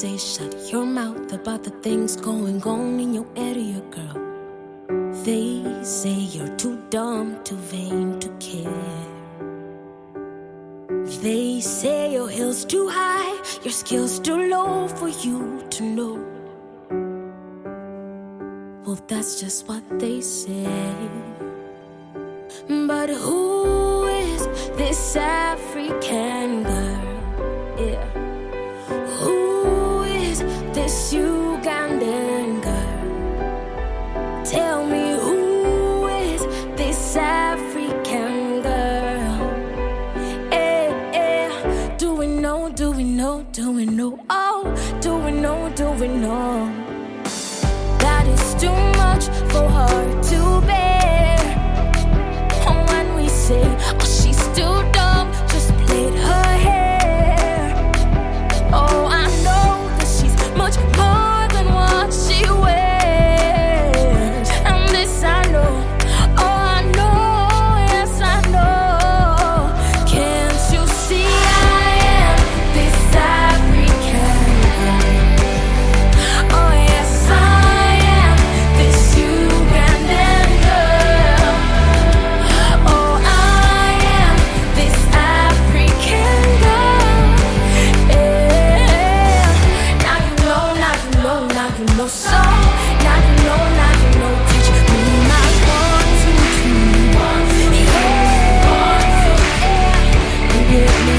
say shut your mouth about the things going on in your area, girl. They say you're too dumb, too vain to care. They say your heel's too high, your skills too low for you to know. Well, that's just what they say. But who is this African girl? Yeah. Who is this Ugandan girl? Tell me, who is this African girl? Eh, eh. Do we know, do we know, do we know? Oh, do we know, do we know? That is too much for her to bear. And when we say, oh, she's too dumb, just plait her hair. Oh, I know that she's much more than what she wears. And this I know, oh, I know, yes, I know. Can't you see I am this African girl? Oh, yes, I am this Ugandan girl. Oh, I am this African girl. Yeah. Now you know, now you know, now you know. So now you know, now you know. Teach me my 1, 2, 3. Yeah. You get me